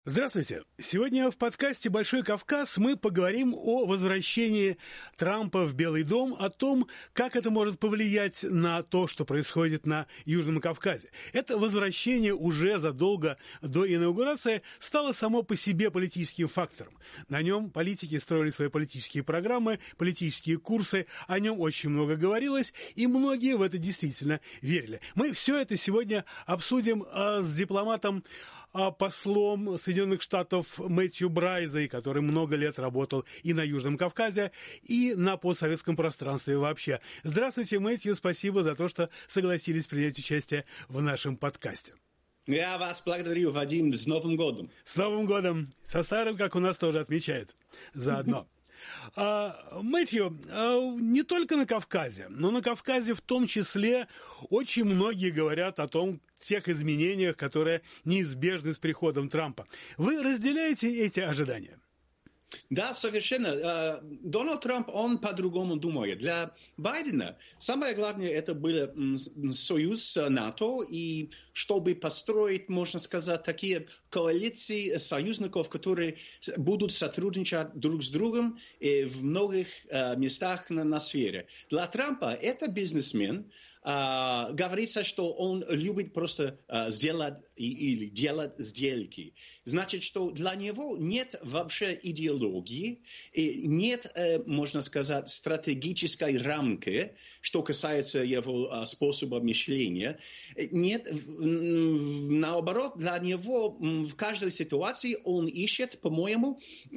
Здравствуйте! Сегодня в подкасте «Большой Кавказ» мы поговорим о возвращении Трампа в Белый дом, о том, как это может повлиять на то, что происходит на Южном Кавказе. Это возвращение уже задолго до инаугурации стало само по себе политическим фактором. На нем политики строили свои политические программы, политические курсы, о нем очень много говорилось, и многие в это действительно верили. Мы все это сегодня обсудим с дипломатом, послом Соединенных Штатов Мэтью Брайзой, который много лет работал и на Южном Кавказе, и на постсоветском пространстве вообще. Здравствуйте, Мэтью, спасибо за то, что согласились принять участие в нашем подкасте. Я вас благодарю, Вадим, с Новым годом. С Новым годом. Со старым, как у нас тоже отмечают заодно. Мэтью, не только на Кавказе, но на Кавказе в том числе очень многие говорят о тех изменениях, которые неизбежны с приходом Трампа. Вы разделяете эти ожидания? Да, совершенно. Дональд Трамп, он по-другому думает. Для Байдена самое главное это был союз с НАТО, и чтобы построить, можно сказать, такие коалиции союзников, которые будут сотрудничать друг с другом в многих местах на сфере. Для Трампа это бизнесмен. Говорится, что он любит просто сделать или делать сделки. Значит, что для него нет вообще идеологии, и нет, можно сказать, стратегической рамки, что касается его способа мышления. Нет, наоборот, для него в каждой ситуации он ищет, по-моему,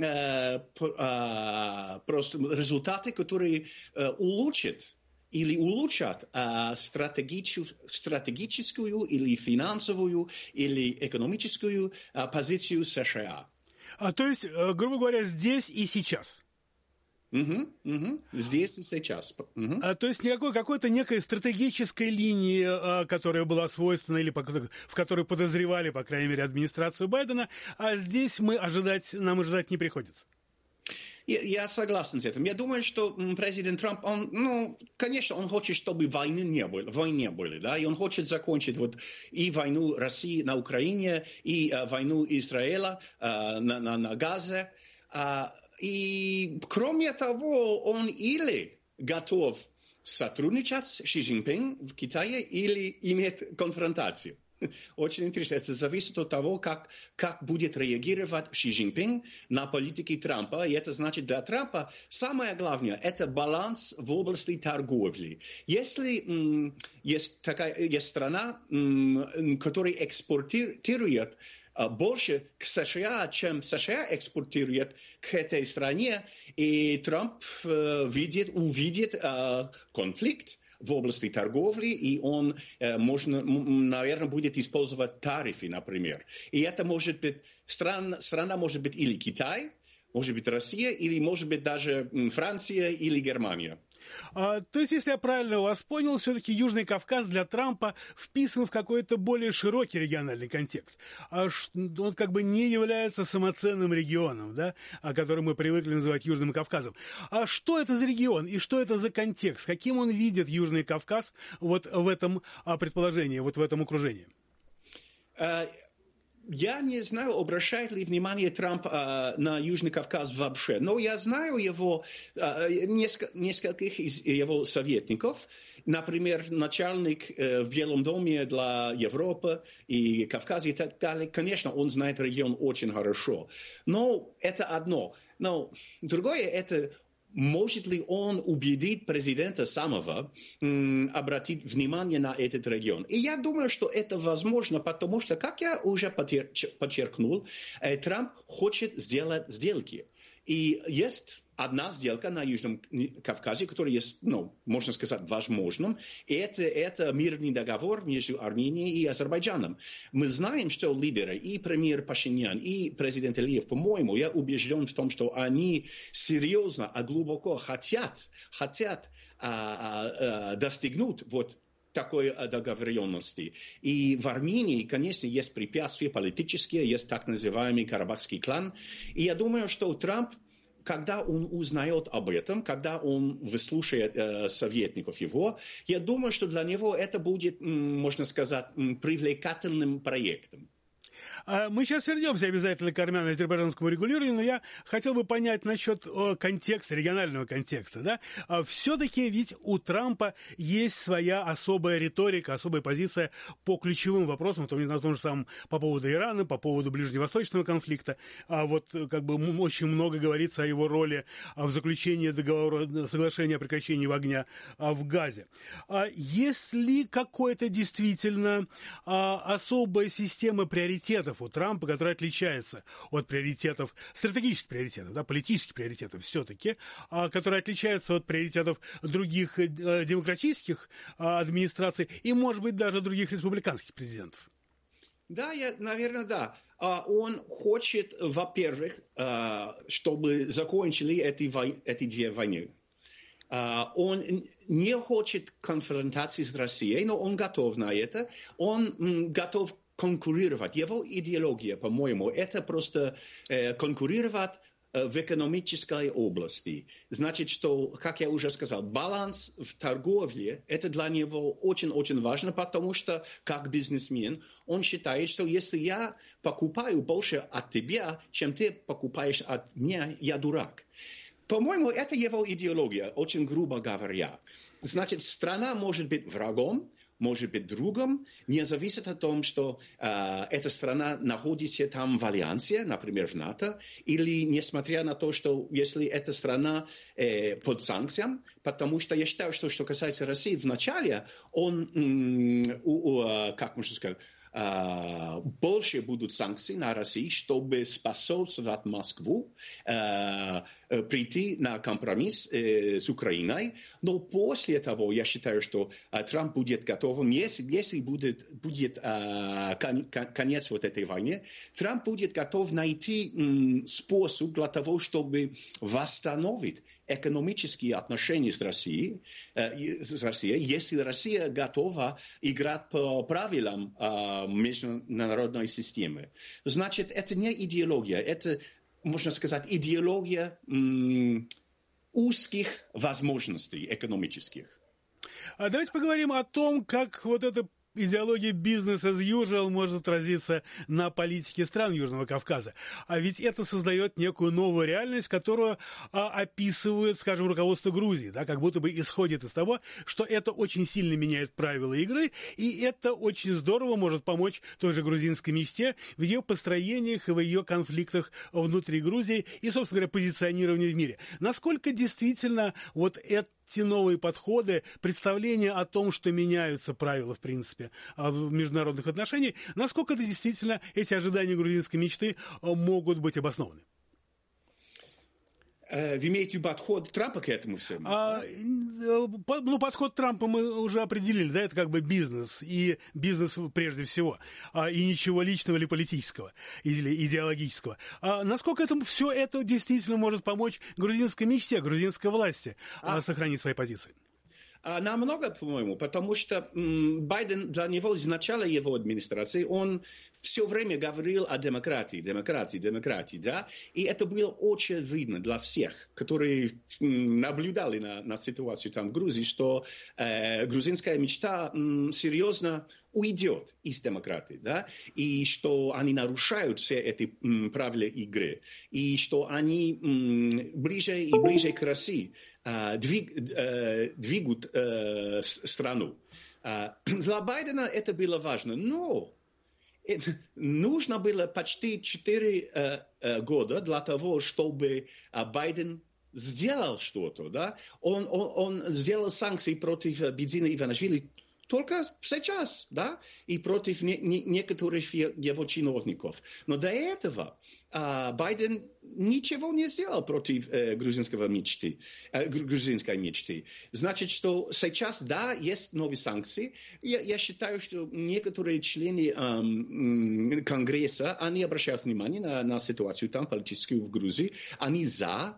просто результаты, которые улучшат или улучшат стратегическую или финансовую или экономическую позицию США. То есть, грубо говоря, здесь и сейчас. Здесь и сейчас. То есть никакой какой-то некой стратегической линии, которая была свойственна или в которой подозревали, по крайней мере, администрацию Байдена, а здесь нам ожидать не приходится. Я согласен с этим. Я думаю, что президент Трамп, конечно, он хочет, чтобы войны не было, да, и он хочет закончить и войну России на Украине, и войну Израиля на Газе. И кроме того, он или готов сотрудничать с Ши Цзиньпином в Китае, или иметь конфронтацию. Очень интересно. Это зависит от того, как будет реагировать Ши Цзиньпин на политике Трампа. И это значит, для Трампа самое главное – это баланс в области торговли. Если есть страна, которая экспортирует больше к США, чем США экспортирует к этой стране, и Трамп увидит конфликт в области торговли, и он, наверное, будет использовать тарифы, например. И это может быть, страна может быть или Китай, может быть Россия, или может быть даже Франция или Германия. То есть, если я правильно вас понял, все-таки Южный Кавказ для Трампа вписан в какой-то более широкий региональный контекст. Он как бы не является самоценным регионом, да, который мы привыкли называть Южным Кавказом. А что это за регион и что это за контекст? Каким он видит Южный Кавказ вот в этом предположении, вот в этом окружении? Я не знаю, обращает ли внимание Трамп на Южный Кавказ вообще, но я знаю нескольких из его советников, например, начальник в Белом доме для Европы и Кавказа и так далее. Конечно, он знает регион очень хорошо, но это одно. Но другое – это может ли он убедить президента самого обратить внимание на этот регион? И я думаю, что это возможно, потому что, как я уже подчеркнул, Трамп хочет сделать сделки. И есть одна сделка на Южном Кавказе, которая есть, можно сказать, возможным. И это мирный договор между Арменией и Азербайджаном. Мы знаем, что лидеры, и премьер Пашинян, и президент Алиев, по-моему, я убежден в том, что они серьезно и глубоко хотят достигнуть такой договоренности. И в Армении, конечно, есть препятствия политические, есть так называемый Карабахский клан. И я думаю, что Трамп, когда он узнает об этом, когда он выслушает советников его, я думаю, что для него это будет, можно сказать, привлекательным проектом. Мы сейчас вернемся обязательно к армяно-азербайджанскому регулированию, но я хотел бы понять насчет контекста, регионального контекста. Да? Все-таки ведь у Трампа есть своя особая риторика, особая позиция по ключевым вопросам, на том же самом по поводу Ирана, по поводу ближневосточного конфликта. Вот как бы очень много говорится о его роли в заключении договора, соглашения о прекращении огня в Газе. Есть ли какой-то действительно особая система приоритетов у Трампа, которая отличается от приоритетов, стратегических приоритетов, да, политических приоритетов все-таки, которые отличаются от приоритетов других демократических администраций и, может быть, даже других республиканских президентов? Да, наверное, да. Он хочет, во-первых, чтобы закончили эти две войны. Он не хочет конфронтации с Россией, но он готов на это. Он готов конкурировать. Его идеология, по-моему, это просто конкурировать в экономической области. Значит, что, как я уже сказал, баланс в торговле, это для него очень-очень важно, потому что, как бизнесмен, он считает, что если я покупаю больше от тебя, чем ты покупаешь от меня, я дурак. По-моему, это его идеология, очень грубо говоря. Значит, страна может быть врагом, может быть другом, не зависит от того, что эта страна находится там в альянсе, например, в НАТО, или несмотря на то, что если эта страна под санкциями, потому что я считаю, что касается России, вначале он, как можно сказать, больше будут санкции на Россию, чтобы способствовать Москву прийти на компромисс с Украиной. Но после того, я считаю, что Трамп будет готов, если будет конец вот этой войны, Трамп будет готов найти способ для того, чтобы восстановить экономические отношения с Россией, если Россия готова играть по правилам международной системы. Значит, это не идеология, это, можно сказать, идеология узких возможностей экономических. Давайте поговорим о том, как вот эта идеология business as usual может отразиться на политике стран Южного Кавказа. А ведь это создает некую новую реальность, которую описывает, скажем, руководство Грузии, да, как будто бы исходит из того, что это очень сильно меняет правила игры, и это очень здорово может помочь той же грузинской мечте в ее построениях и в ее конфликтах внутри Грузии и, собственно говоря, позиционировании в мире. Насколько действительно вот эти новые подходы, представления о том, что меняются правила, в принципе, в международных отношениях, насколько это действительно, эти ожидания грузинской мечты могут быть обоснованы? Вы имеете подход Трампа к этому всему? Подход Трампа мы уже определили, да, это как бы бизнес, и бизнес прежде всего, и ничего личного или политического, или идеологического. Насколько все это действительно может помочь грузинской мечте, грузинской власти сохранить свои позиции? Намного, по-моему, потому что Байден, для него, с начала его администрации, он все время говорил о демократии, да, и это было очень видно для всех, которые наблюдали на ситуацию там в Грузии, что грузинская мечта серьезно уйдет из демократии, да, и что они нарушают все эти правила игры, и что они ближе и ближе к России двигают страну. Для Байдена это было важно, но нужно было почти 4 года для того, чтобы Байден сделал что-то. Да? Он сделал санкции против Бедзина Иванишвили только сейчас, да, и против некоторых его чиновников. Но до этого Байден ничего не сделал против грузинской мечты. Значит, что сейчас, да, есть новые санкции. Я считаю, что некоторые члены Конгресса, они обращают внимание на ситуацию там политическую в Грузии. Они за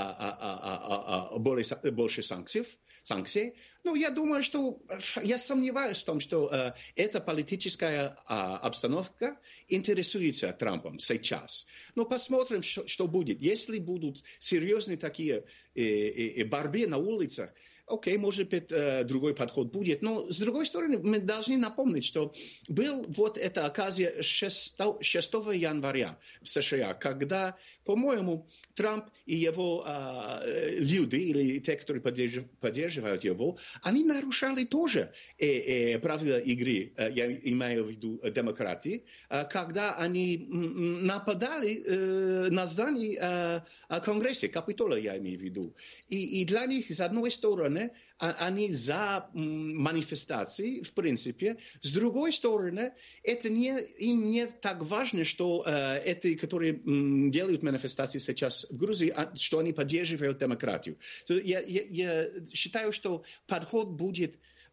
больше санкций. Но я думаю, что я сомневаюсь в том, что эта политическая обстановка интересуется Трампом сейчас. Но посмотрим, что будет. Если будут серьезные такие борьбы на улицах, окей, может быть, другой подход будет. Но, с другой стороны, мы должны напомнить, что был вот эта оказия 6 января в США, когда, по-моему, Трамп и его люди, или те, которые поддерживают его, они нарушали тоже правила игры, я имею в виду демократии, когда они нападали на здание Конгресса, Капитола, я имею в виду. И для них, с одной стороны, они за манифестации, в принципе. С другой стороны, это им не так важно, что эти, которые делают манифестации сейчас в Грузии, что они поддерживают демократию. Я считаю, что подход будет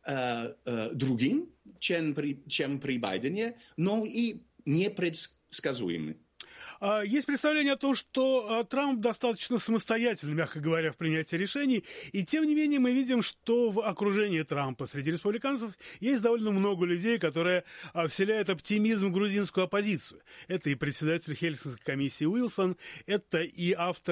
другим, чем при Байдене, но и непредсказуемым. Есть представление о том, что Трамп достаточно самостоятельный, мягко говоря, в принятии решений, и тем не менее мы видим, что в окружении Трампа среди республиканцев есть довольно много людей, которые вселяют оптимизм в грузинскую оппозицию. Это и председатель Хельсинской комиссии Уилсон, это и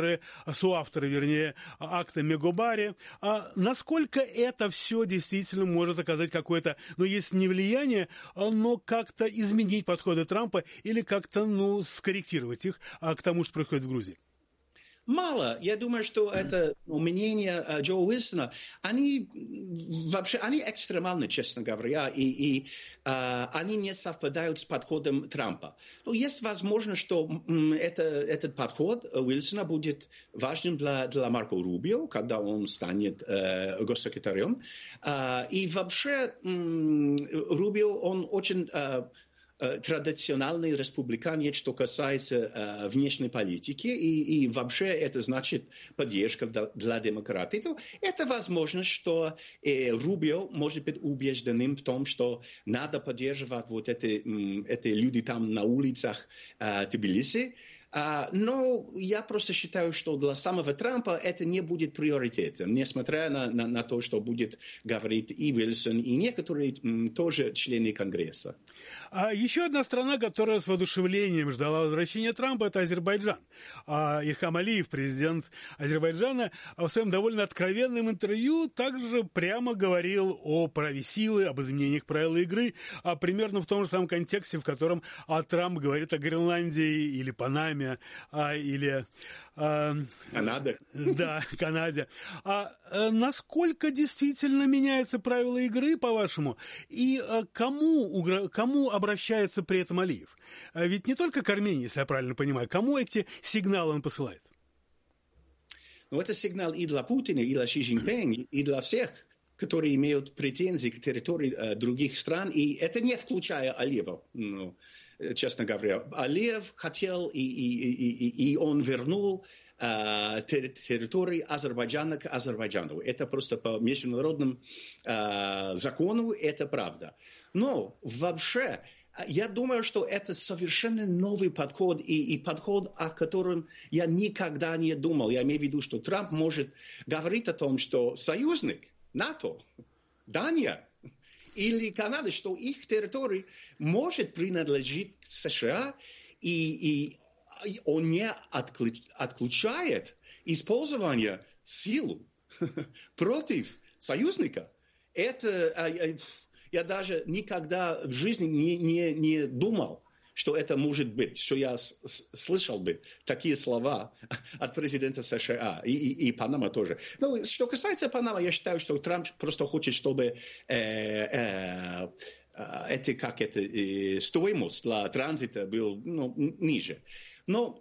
соавторы акта Мегобари. Насколько это все действительно может оказать какое-то, если не влияние, но как-то изменить подходы Трампа или как-то, скорректировать их к тому, что происходит в Грузии? Мало. Я думаю, что это мнение Джо Уилсона, они экстремальны, честно говоря, и они не совпадают с подходом Трампа. Но есть возможность, что этот подход Уилсона будет важным для Марко Рубио, когда он станет госсекретарем. И вообще Рубио, он очень традиционный республиканец, что касается внешней политики, и вообще это значит поддержка для демократии. То это возможно, что Рубио может быть убежденным в том, что надо поддерживать вот эти люди там на улицах Тбилиси. Но я просто считаю, что для самого Трампа это не будет приоритетом, несмотря на то, что будет говорить и Уилсон, и некоторые тоже члены Конгресса. Еще одна страна, которая с воодушевлением ждала возвращения Трампа, это Азербайджан. Ильхам Алиев, президент Азербайджана, в своем довольно откровенном интервью также прямо говорил о праве силы, об изменениях правил игры, примерно в том же самом контексте, в котором Трамп говорит о Гренландии или Панаме, или Канада. Да, Канаде. Насколько действительно меняются правила игры, по-вашему, и кому обращается при этом Алиев? Ведь не только к Армении, если я правильно понимаю, кому эти сигналы он посылает? Это сигнал и для Путина, и для Си Цзиньпина, и для всех, которые имеют претензии к территории других стран, и это не включая Алиева. Честно говоря, Алиев хотел, и он вернул территории Азербайджана к Азербайджану. Это просто по международному закону, это правда. Но вообще, я думаю, что это совершенно новый подход, и подход, о котором я никогда не думал. Я имею в виду, что Трамп может говорить о том, что союзник НАТО, Дания или Канада, что их территория может принадлежать США, и он не отключает использование силы против союзника. Это я даже никогда в жизни не думал, что это может быть, что я слышал бы такие слова от президента США и Панама тоже. Но что касается Панамы, я считаю, что Трамп просто хочет, чтобы стоимость для транзита была ниже. Но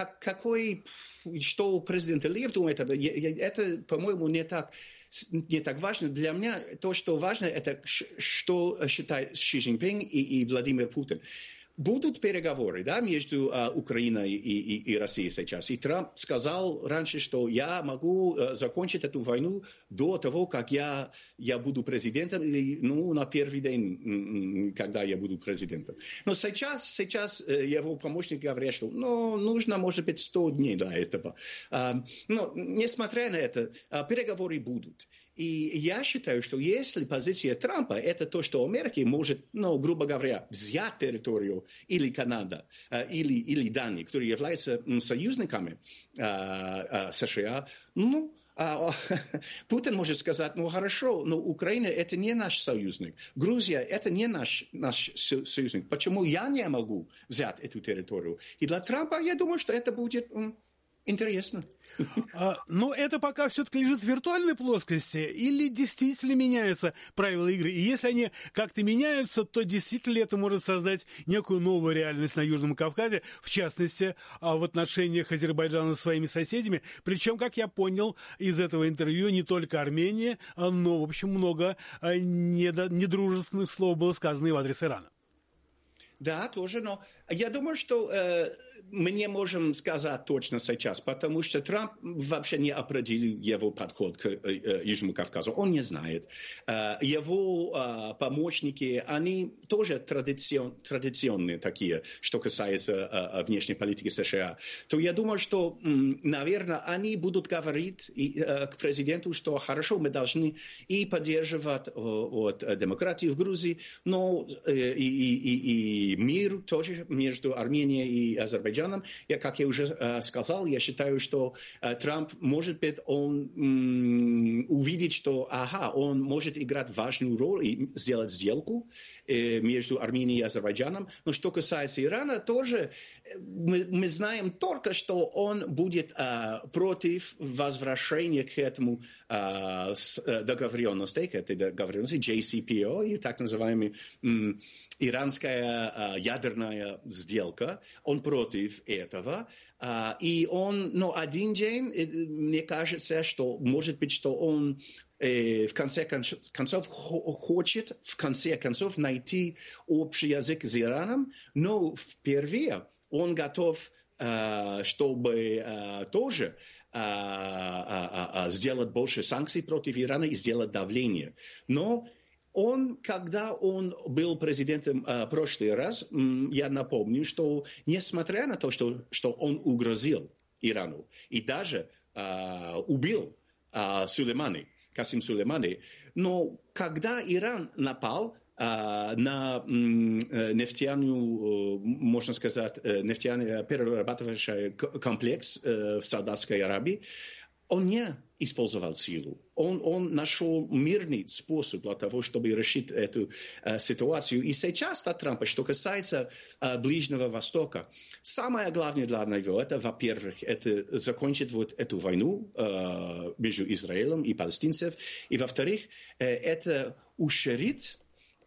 что президент Алиев думает, это, по-моему, не так важно. Для меня то, что важно, это что считает Си Цзиньпин и Владимир Путин. Будут переговоры, между Украиной и Россией сейчас. И Трамп сказал раньше, что я могу закончить эту войну до того, как я буду президентом, или на первый день, когда я буду президентом. Но сейчас его помощники говорят, что нужно, может быть, 100 дней для этого. Но, несмотря на это, переговоры будут. И я считаю, что если позиция Трампа – это то, что Америка может, грубо говоря, взять территорию или Канада, или Дания, которые являются союзниками США, Путин может сказать, ну хорошо, но Украина это не наш союзник, Грузия это не наш союзник. Почему я не могу взять эту территорию? И для Трампа, я думаю, что это будет интересно. Но это пока все-таки лежит в виртуальной плоскости или действительно меняются правила игры? И если они как-то меняются, то действительно это может создать некую новую реальность на Южном Кавказе, в частности, в отношениях Азербайджана со своими соседями. Причем, как я понял из этого интервью, не только Армения, но, в общем, много недружественных слов было сказано и в адрес Ирана. Да, тоже, но я думаю, что мы не можем сказать точно сейчас, потому что Трамп вообще не определил его подход к Южному Кавказу. Он не знает. Его помощники, они тоже традиционные такие, что касается внешней политики США. То я думаю, что, наверное, они будут говорить к президенту, что хорошо, мы должны и поддерживать демократию в Грузии, но и мир тоже между Арменией и Азербайджаном. Как я уже сказал, я считаю, что Трамп, может быть, он увидит, что он может играть важную роль и сделать сделку между Арменией и Азербайджаном. Но что касается Ирана, тоже мы знаем только, что он будет против возвращения к этому договоренности, к этой договоренности JCPO, и так называемая иранская ядерная сделка. Он против этого. И он, один день, мне кажется, что, может быть, что он в конце концов хочет, найти общий язык с Ираном, но впервые он готов, чтобы тоже сделать больше санкций против Ирана и сделать давление. Но когда он был президентом в прошлый раз, я напомню, что несмотря на то, что он угрозил Ирану и даже убил Касим Сулеймани, но когда Иран напал на нефтяную, можно сказать, нефтяно-перерабатывающий комплекс в Саудовской Аравии, он не использовал силу. Он нашел мирный способ для того, чтобы решить эту ситуацию. И сейчас от Трампа, что касается Ближнего Востока, самое главное для него, это, во-первых, это закончить эту войну между Израилем и палестинцев. И, во-вторых, это уширить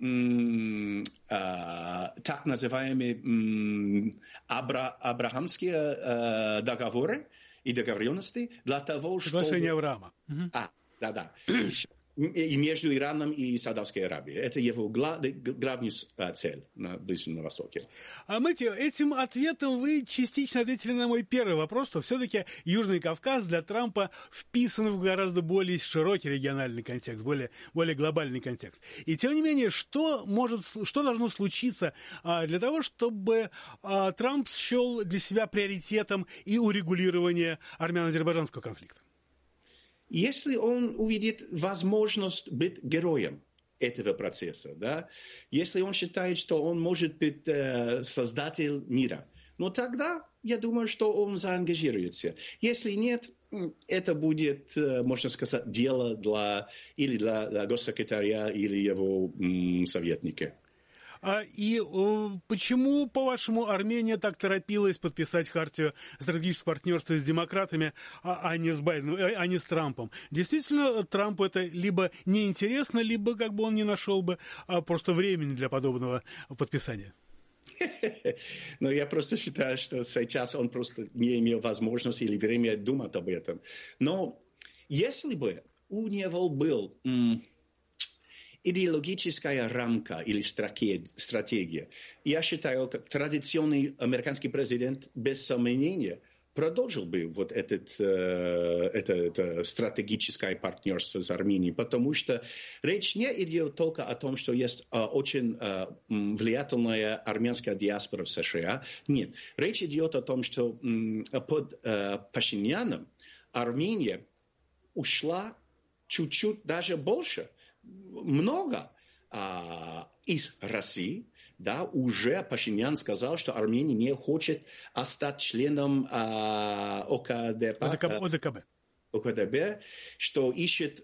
так называемые Абрахамские договоры и договоренности для того, чтобы... Соглашение Авраама. Да. И между Ираном и Саудовской Аравией. Это его главная цель на Ближнем Востоке. Мэтью, этим ответом вы частично ответили на мой первый вопрос, что все-таки Южный Кавказ для Трампа вписан в гораздо более широкий региональный контекст, более глобальный контекст. И тем не менее, что должно случиться для того, чтобы Трамп счел для себя приоритетом и урегулирование армяно-азербайджанского конфликта? Если он увидит возможность быть героем этого процесса, да, если он считает, что он может быть создатель мира, тогда я думаю, что он заангажируется. Если нет, это будет, можно сказать, дело для госсекретаря или его советника. И почему, по-вашему, Армения так торопилась подписать хартию стратегического партнерства с демократами, а не с Байденом, а не с Трампом? Действительно, Трампу это либо неинтересно, либо как бы он не нашел бы просто времени для подобного подписания? Но я просто считаю, что сейчас он просто не имел возможности или времени думать об этом. Но если бы у него был... идеологическая рамка или стратегия. Я считаю, как традиционный американский президент без сомнения продолжил бы это стратегическое партнерство с Арменией, потому что речь не идет только о том, что есть очень влиятельная армянская диаспора в США. Нет, речь идет о том, что под Пашиняном Армения ушла чуть-чуть даже больше, много из России, да, уже Пашинян сказал, что Армения не хочет стать членом ОДКБ. ОКДБ, что ищет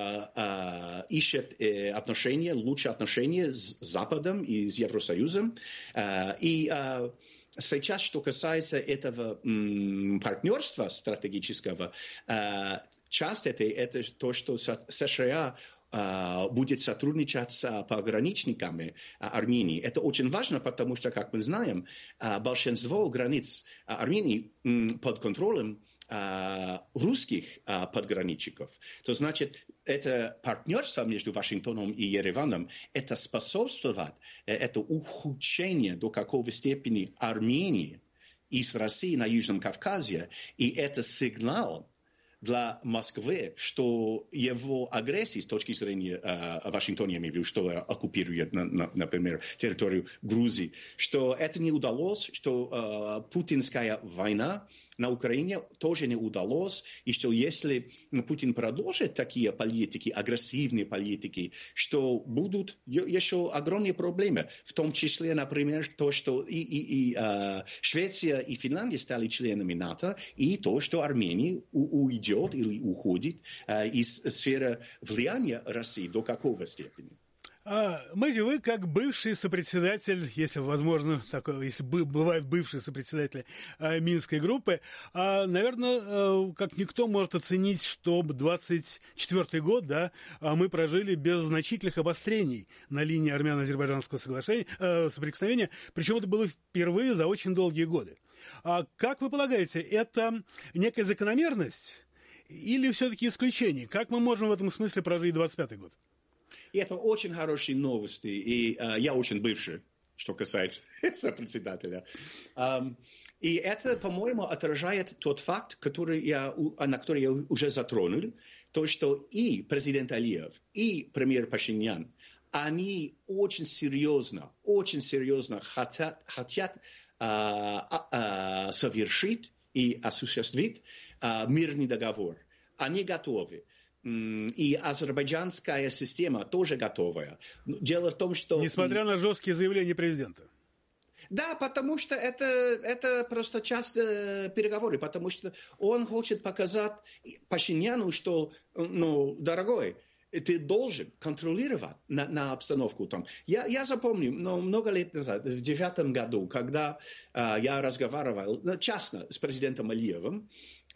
отношения, лучшие отношения с Западом и с Евросоюзом. И сейчас, что касается этого партнерства стратегического, часть это то, что США будет сотрудничать с пограничниками Армении. Это очень важно, потому что, как мы знаем, большинство границ Армении под контролем русских пограничников. То значит, это партнерство между Вашингтоном и Ереваном, это способствует, это ухудшение до какого степени Армении из России на Южном Кавказе, и это сигнал для Москвы, что его агрессия с точки зрения Вашингтона, я имею в виду, что оккупирует, например, территорию Грузии, что это не удалось, что путинская война на Украине тоже не удалось, и что если Путин продолжит такие политики, агрессивные политики, что будут еще огромные проблемы, в том числе, например, то, что и Швеция и Финляндия стали членами НАТО, и то, что Армения уйдет или уходит из сферы влияния России до какого степени. Мэтью, вы как бывший сопредседатель, если возможно, такое, если бывают бывшие сопредседатели Минской группы, наверное, как никто может оценить, что 24-й год, да, мы прожили без значительных обострений на линии армяно-азербайджанского соприкосновения, причем это было впервые за очень долгие годы. Как вы полагаете, это некая закономерность или все-таки исключение? Как мы можем в этом смысле прожить 25-й год? И это очень хорошие новости, и я очень бывший, что касается сопредседателя. И это, по-моему, отражает тот факт, на который я уже затронул, то, что и президент Алиев, и премьер Пашинян, они очень серьезно хотят совершить и осуществить мирный договор. Они готовы. И азербайджанская система тоже готовая. Дело в том, что... Несмотря на жесткие заявления президента. Да, потому что это просто часть переговоров, потому что он хочет показать Пашиняну, что, дорогой, ты должен контролировать на обстановку там. Я запомню, много лет назад, в 2009 году, когда я разговаривал частно с президентом Алиевым,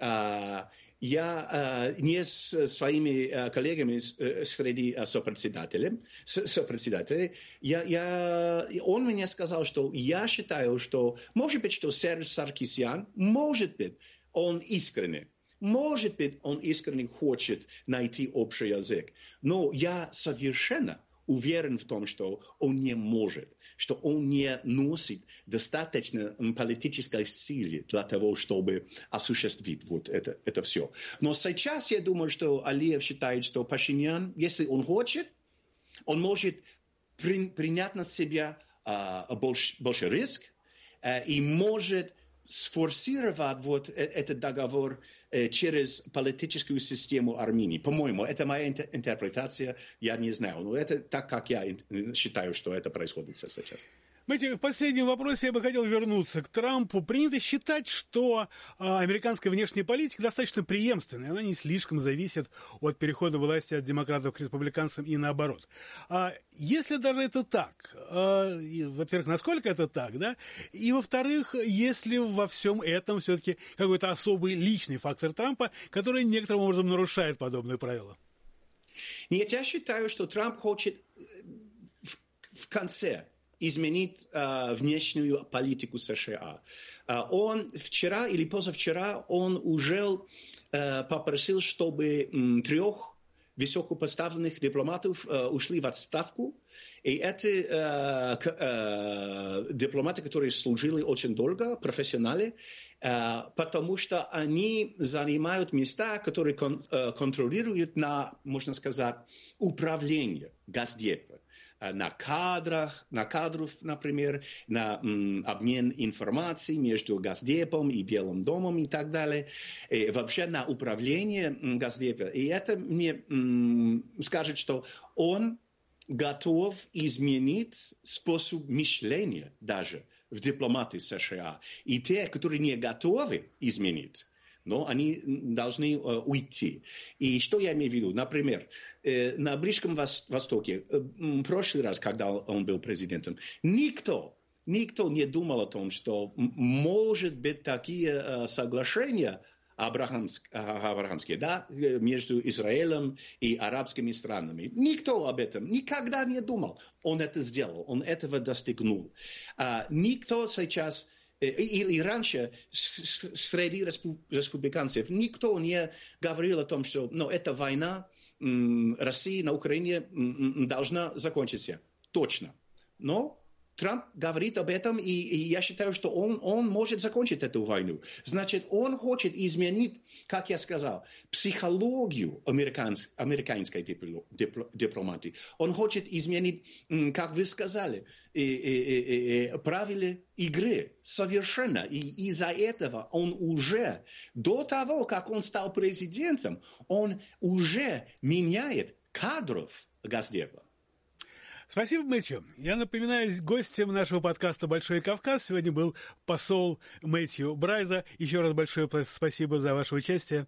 я не с своими коллегами среди сопредседателей, он мне сказал, что я считаю, что, может быть, что Серж Саркисян, может быть, он искренне хочет найти общий язык, но я совершенно уверен в том, что он не может, что он не носит достаточно политической силы для того, чтобы осуществить вот это все. Но сейчас я думаю, что Алиев считает, что Пашинян, если он хочет, он может принять на себя больше риск и может сфорсировать вот этот договор через политическую систему Армении. По-моему, это моя интерпретация, я не знаю. Но это так, как я считаю, что это происходит сейчас. Мэтью, в последнем вопросе я бы хотел вернуться к Трампу. Принято считать, что американская внешняя политика достаточно преемственная. Она не слишком зависит от перехода власти от демократов к республиканцам и наоборот. Если даже это так, во-первых, насколько это так, да? И, во-вторых, если во всем этом все-таки какой-то особый личный фактор Трампа, который некоторым образом нарушает подобные правила? Нет, я считаю, что Трамп хочет в конце изменить внешнюю политику США. Он вчера или позавчера он уже попросил, чтобы 3 высокопоставленных дипломатов ушли в отставку. И это дипломаты, которые служили очень долго, профессионалы, потому что они занимают места, которые контролируют можно сказать, управление Госдепа. На кадрах, например, на обмен информацией между Госдепом и Белым домом и так далее. И вообще на управление Госдепа. И это мне скажет, что он готов изменить способ мышления даже в дипломатии США. И те, которые не готовы изменить, но они должны уйти. И что я имею в виду? Например, на Ближнем Востоке, в прошлый раз, когда он был президентом, никто не думал о том, что может быть такие соглашения абрахамские, да, между Израилем и арабскими странами. Никто об этом никогда не думал. Он это сделал, он этого достигнул. Никто сейчас, или раньше среди республиканцев, никто не говорил о том, что эта война России на Украине должна закончиться. Точно. Но Трамп говорит об этом, и я считаю, что он может закончить эту войну. Значит, он хочет изменить, как я сказал, психологию американской дипломатии. Он хочет изменить, как вы сказали, правила игры совершенно. И из-за этого он уже, до того, как он стал президентом, он уже меняет кадров Госдепа. Спасибо, Мэтью. Я напоминаю, гостем нашего подкаста «Большой Кавказ» сегодня был посол Мэтью Брайза. Еще раз большое спасибо за ваше участие.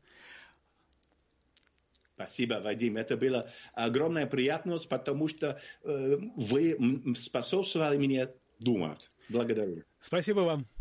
Спасибо, Вадим. Это была огромная приятность, потому что вы способствовали мне думать. Благодарю. Спасибо вам.